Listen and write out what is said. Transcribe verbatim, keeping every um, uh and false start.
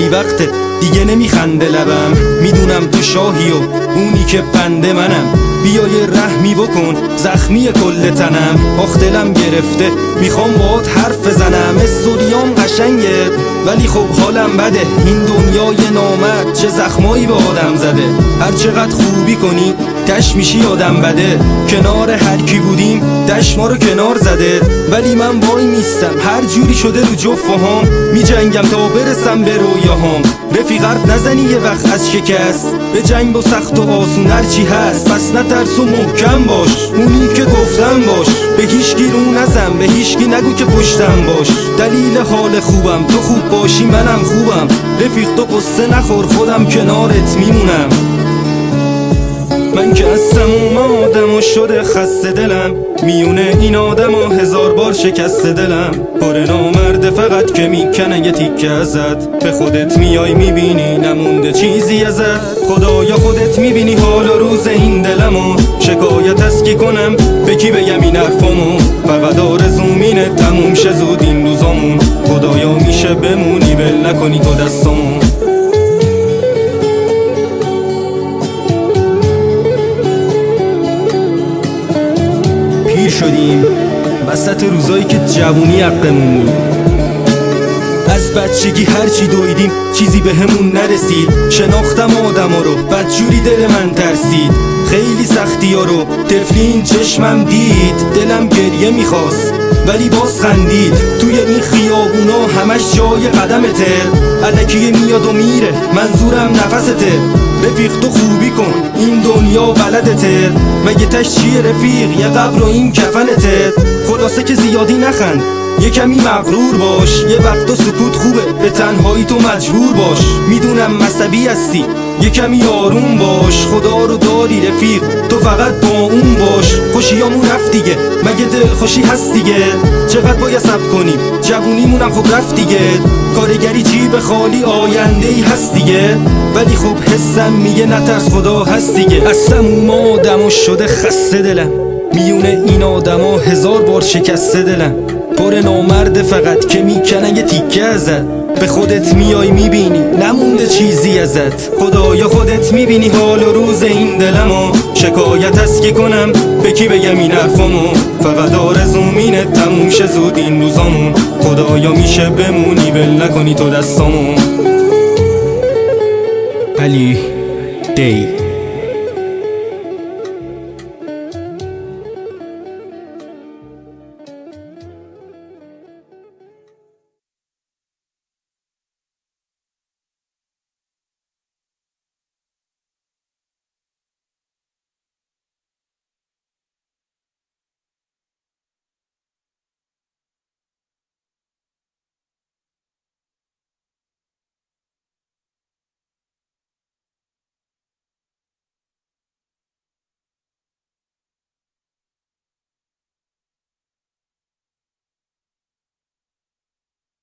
میدونی وقته دیگه نمیخنده لبم، میدونم تو شاهی و اونی که بنده منم. بیا یه رحمی بکن زخمی کل تنم، آخ دلم گرفته میخوام باهات حرف بزنم. استوریام قشنگه ولی خب حالم بده، این دنیای نامرد چه زخمایی به آدم زده. هر چقدر خوبی کنی تش میشی آدم بده، کنار هر کی بودیم دش ما رو کنار زده. ولی من وای میستم هر جوری شده رو جفهام، میجنگم تا برسم به رویاهام. رفیق حرف نزنی یه وقت از شکست، به جنگ با سخت و آسون هرچی هست. پس نترس و محکم باش، اونی که گفتم باش. به هیچکی رو نزن، به هیچکی نگو که پشتم باش. دلیل حال خوبم تو خوب باشی منم خوبم. رفیق تو قصه نخور خودم کنارت میمونم. من که از تموم آدم و شده خسته دلم، میونه این آدم و هزار بار شکسته دلم. پر نامرده فقط که میکنه یه تیکه ازت، به خودت میای میبینی نمونده چیزی ازت. خدایا خودت میبینی حال و روز این دلمو، شکایت از کی کنم به کی بگم این حرفامو. فقط آرزومینه تموم شه زود این روزامون، خدایا میشه بمونی ول نکنی تو دستامون. پیر شدیم وسط روزایی که جوونی حقمون بود. از بچگی هرچی دویدیم چیزی به همون نرسید. شناختم آدما رو بدجوری دل من ترسید. خیلی سختی ها رو طفلین چشمم دید. دلم گریه میخواست ولی باز خندید. توی این خیابونا همش جای قدمته، الکی میاد و میره منظورم نفسته. رفیق تو خوبی کن این دنیا بلدته، مگه تش چیه رفیق یه قبر و این کفنته. خلاصه که زیادی نخند یه کمی مغرور باش، یه وقت و سکوت خوبه به تنهایی تو مجبور باش. میدونم مصبی هستی یه کمی آروم باش، خدا رو داری رفیق تو فقط با اون باش. خوشیامون رفت دیگه مگه دل خوشی هست دیگه، چقدر باید صبر کنیم جوونیمونم خب رفت دیگه. کارگری جیب خالی آینده ای هست دیگه، ولی خب حسم میگه نترس خدا هست دیگه. از تموم آدم شده خسته دلم، میونه این آدما هزار بار شکسته دلم. پر نامرده فقط که میکنه یه تیکه ازت، به خودت میای میبینی نمونده چیزی ازت. خدایا خودت میبینی حال و روز این دلمو، شکایت از کی کنم به کی بگم این حرفامو. فقط آرزومینه تموم شه زود این روزامون، خدایا میشه بمونی ول نکنی تو دستامون. علی دی